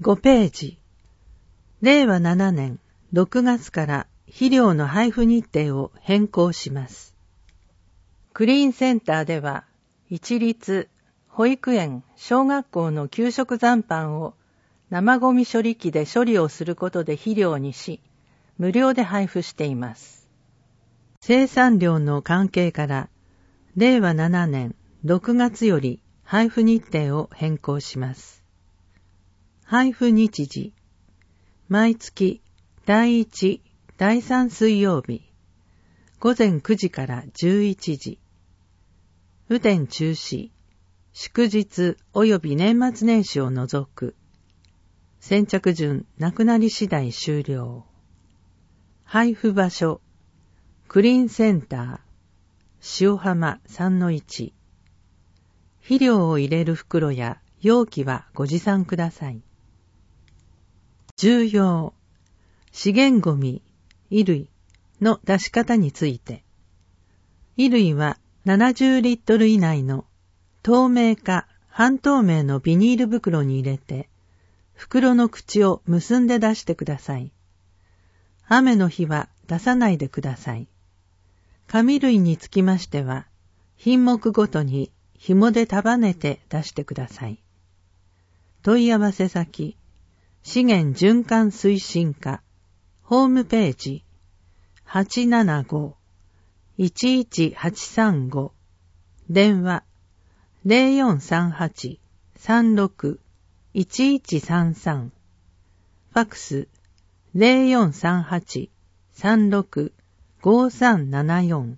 5ページ。令和7年6月から肥料の配布日程を変更します。クリーンセンターでは、一律、保育園、小学校の給食残飯を生ゴミ処理機で処理をすることで肥料にし、無料で配布しています。生産量の関係から、令和7年6月より配布日程を変更します。配布日時、毎月第1、第3水曜日、午前9時から11時、雨天中止、祝日及び年末年始を除く、先着順なくなり次第終了。配布場所、クリーンセンター、塩浜 3-1。肥料を入れる袋や容器はご持参ください。重要、資源ゴミ、衣類の出し方について。衣類は70リットル以内の透明か半透明のビニール袋に入れて、袋の口を結んで出してください。雨の日は出さないでください。紙類につきましては、品目ごとに紐で束ねて出してください。問い合わせ先、資源循環推進課、ホームページ、875-11835、電話、0438-36-1133、ファクス、0438-36-5374。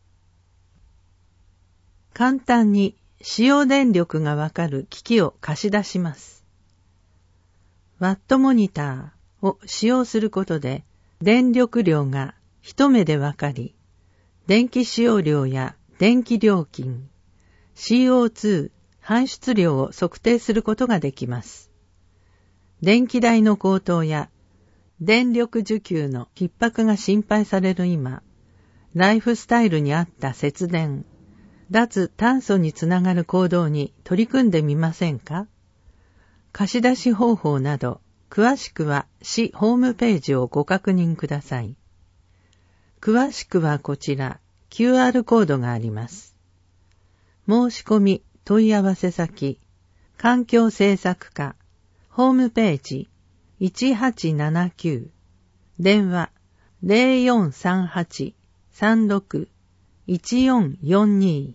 簡単に使用電力がわかる機器を貸し出します。ワットモニターを使用することで電力量が一目でわかり、電気使用量や電気料金、CO2 排出量を測定することができます。電気代の高騰や電力需給の逼迫が心配される今、ライフスタイルに合った節電、脱炭素につながる行動に取り組んでみませんか？貸し出し方法など、詳しくは市ホームページをご確認ください。詳しくはこちら、QR コードがあります。申し込み、問い合わせ先、環境政策課、ホームページ、1879、電話、0438-36-1442。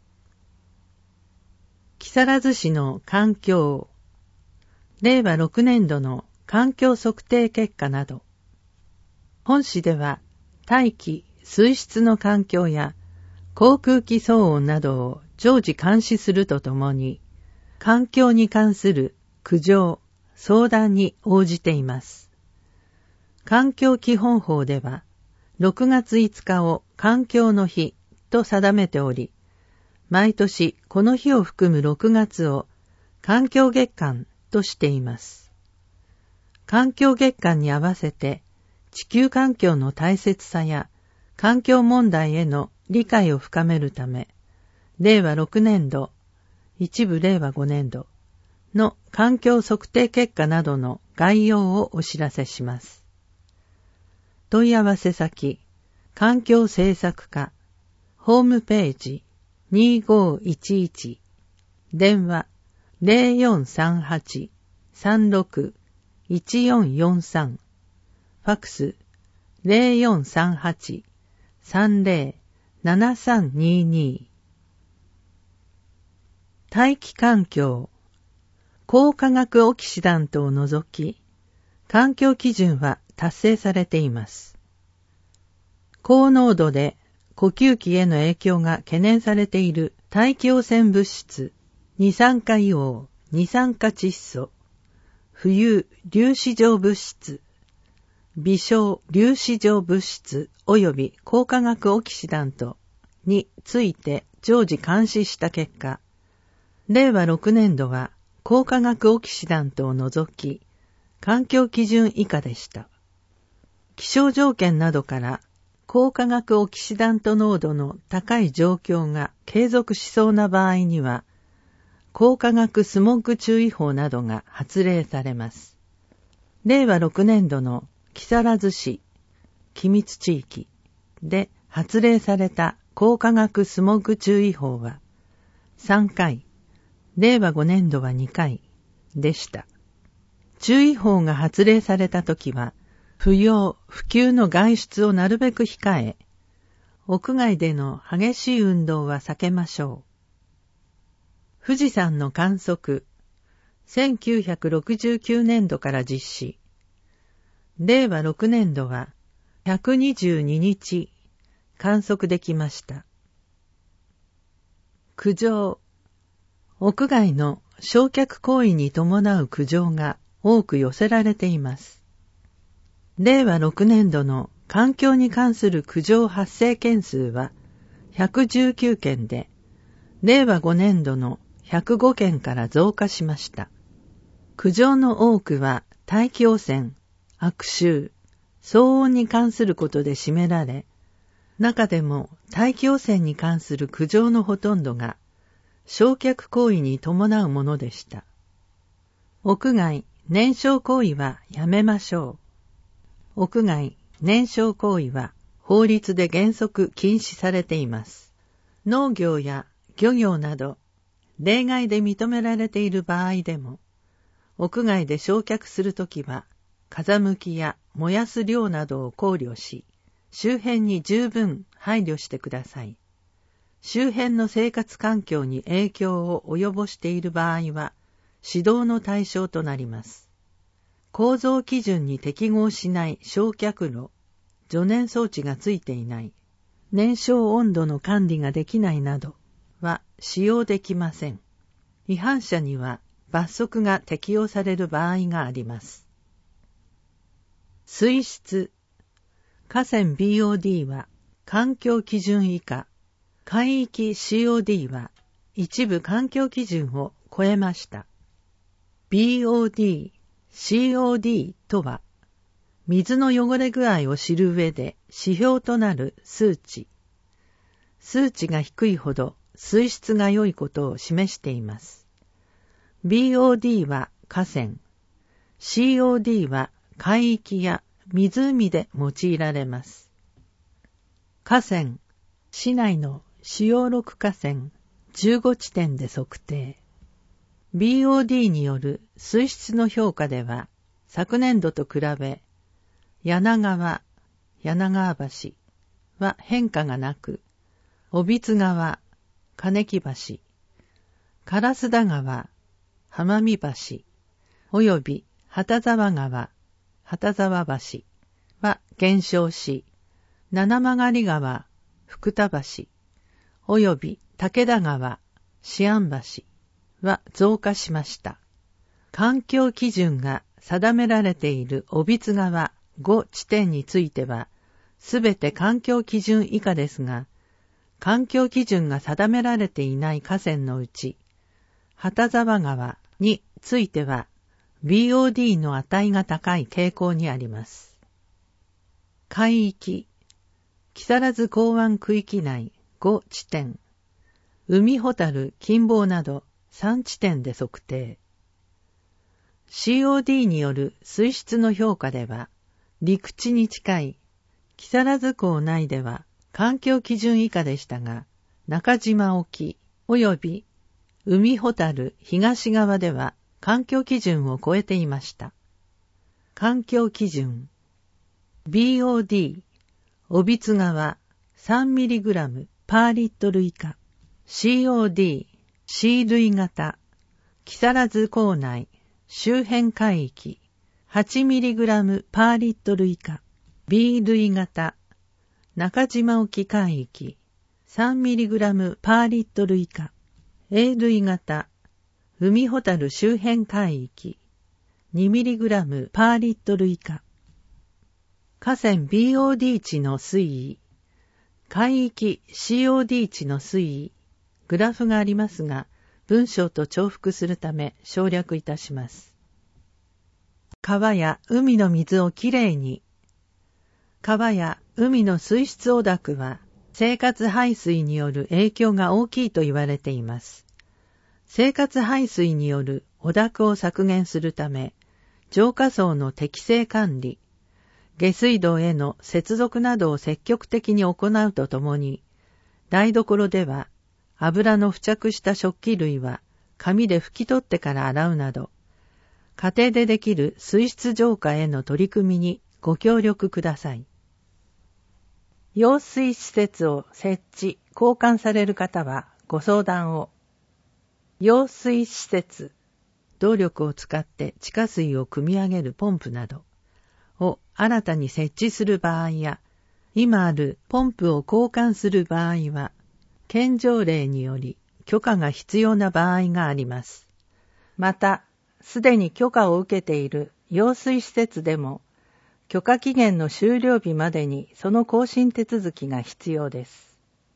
木更津市の環境、令和6年度の環境測定結果など、本市では大気・水質の環境や航空機騒音などを常時監視するとともに、環境に関する苦情、相談に応じています。環境基本法では、6月5日を環境の日と定めており、毎年この日を含む6月を環境月間としています。環境月間に合わせて地球環境の大切さや環境問題への理解を深めるため、令和6年度、一部令和5年度の環境測定結果などの概要をお知らせします。問い合わせ先、環境政策課、ホームページ、2511、電話、0438-36-1443、ファクス、0438-30-7322。大気環境、高化学オキシダントを除き、環境基準は達成されています。高濃度で呼吸器への影響が懸念されている大気汚染物質、二酸化硫黄、二酸化窒素、浮遊粒子状物質、微小粒子状物質及び高化学オキシダントについて常時監視した結果、令和6年度は高化学オキシダントを除き、環境基準以下でした。気象条件などから高化学オキシダント濃度の高い状況が継続しそうな場合には、 高化学スモッグ注意報などが発令されます。令和6年度の木更津市、君津地域で発令された高化学スモッグ注意報は3回、令和5年度は2回でした。注意報が発令されたときは、不要不急の外出をなるべく控え、屋外での激しい運動は避けましょう。富士山の観測、1969年度から実施。令和6年度は122日観測できました。苦情。屋外の焼却行為に伴う苦情が多く寄せられています。令和6年度の環境に関する苦情発生件数は119件で、令和5年度の105件から増加しました。苦情の多くは大気汚染、悪臭、騒音に関することで占められ、中でも大気汚染に関する苦情のほとんどが焼却行為に伴うものでした。屋外燃焼行為はやめましょう。屋外燃焼行為は法律で原則禁止されています。農業や漁業など例外で認められている場合でも、屋外で焼却するときは風向きや燃やす量などを考慮し、周辺に十分配慮してください。周辺の生活環境に影響を及ぼしている場合は、指導の対象となります。構造基準に適合しない焼却炉、助燃装置がついていない、燃焼温度の管理ができないなどは使用できません。違反者には罰則が適用される場合があります。水質。河川 BOD は環境基準以下、海域 COD は一部環境基準を超えました。BOD、COD とは、水の汚れ具合を知る上で指標となる数値。数値が低いほど水質が良いことを示しています。BOD は河川、COD は海域や湖で用いられます。河川、市内の主要6河川15地点で測定。BOD による水質の評価では、昨年度と比べ、柳川、柳川橋は変化がなく、小櫃川、金木橋、烏田川、浜見橋、および畑沢川、畑沢橋は減少し、七曲川、福田橋、および武田川、思案橋は増加しました。環境基準が定められている小櫃川5地点については、すべて環境基準以下ですが、環境基準が定められていない河川のうち、畑沢川については、BOD の値が高い傾向にあります。海域、木更津港湾区域内5地点、海ほたる近傍など3地点で測定。COD による水質の評価では、陸地に近い木更津港内では環境基準以下でしたが、中島沖及び海ほたる東側では環境基準を超えていました。環境基準 BOD 小櫃川 3mg パーリットル以下 COD C 類型木更津港内周辺海域 8mg パーリットル以下 B 類型中島沖海域 3mg パーリットル以下 A 類型海ほたる周辺海域 2mg パーリットル以下。河川 BOD 値の推移、海域 COD 値の推移、グラフがありますが、文章と重複するため省略いたします。川や海の水をきれいに。川や海の水質汚濁は生活排水による影響が大きいと言われています。 生活排水による汚濁を削減するため、浄化槽の適正管理、下水道への接続などを積極的に行うとともに、台所では油の付着した食器類は紙で拭き取ってから洗うなど、家庭でできる水質浄化への取り組みにご協力ください。揚水施設を設置、交換される方はご相談を。揚水施設、動力を使って地下水を汲み上げるポンプなどを新たに設置する場合や、今あるポンプを交換する場合は、県条例により許可が必要な場合があります。また、すでに許可を受けている揚水施設でも、許可期限の終了日までにその更新手続きが必要です。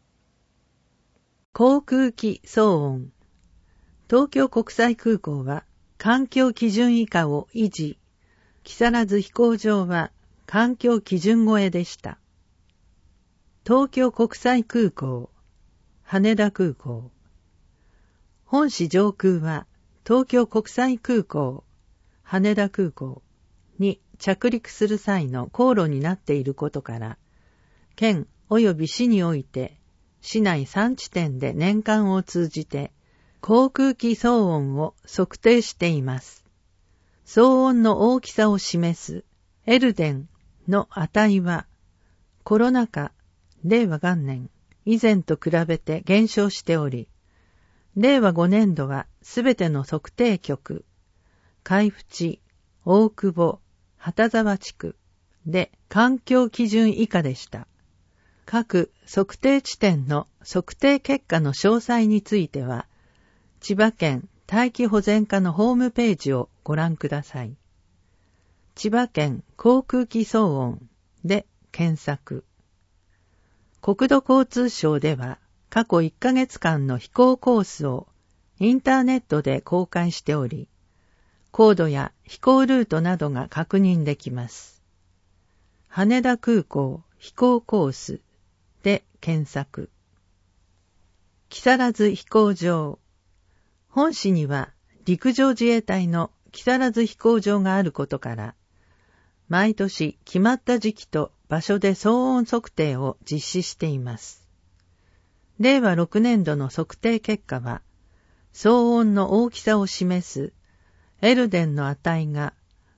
航空機騒音。東京国際空港は環境基準以下を維持。木更津飛行場は環境基準超えでした。東京国際空港、羽田空港。本市上空は東京国際空港、羽田空港に着陸する際の航路になっていることから、県及び市において市内3地点で年間を通じて航空機騒音を測定しています。騒音の大きさを示すエルデンの値はコロナ禍、令和元年以前と比べて減少しており、令和5年度はすべての測定局、海部地、大久保、畑沢地区で環境基準以下でした。各測定地点の測定結果の詳細については、千葉県大気保全課のホームページをご覧ください。千葉県航空機騒音で検索。国土交通省では過去1ヶ月間の飛行コースをインターネットで公開しており、高度や飛行ルートなどが確認できます。羽田空港飛行コースで検索。木更津飛行場。本市には陸上自衛隊の木更津飛行場があることから、毎年決まった時期と場所で騒音測定を実施しています。令和6年度の測定結果は、騒音の大きさを示すエルデンの値が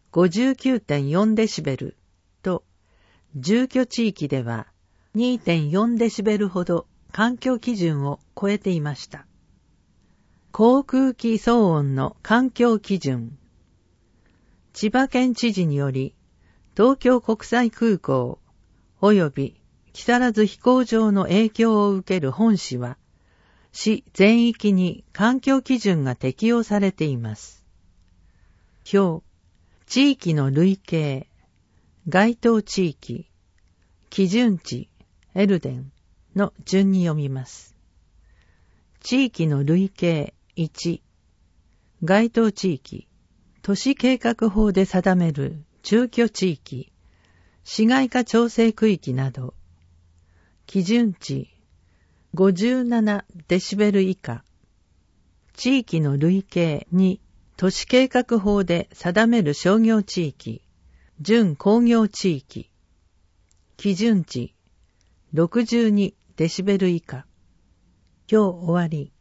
59.4 デシベルと、住居地域では 2.4 デシベルほど環境基準を超えていました。航空機騒音の環境基準。千葉県知事により、東京国際空港及び木更津飛行場の影響を受ける本市は、市全域に環境基準が適用されています。表、地域の類型、該当地域、基準値、エルデンの順に読みます。地域の類型1、該当地域、都市計画法で定める住居地域、市街化調整区域など、基準値57デシベル以下、地域の類型2、都市計画法で定める商業地域、準工業地域、基準値62デシベル以下。今日終わり。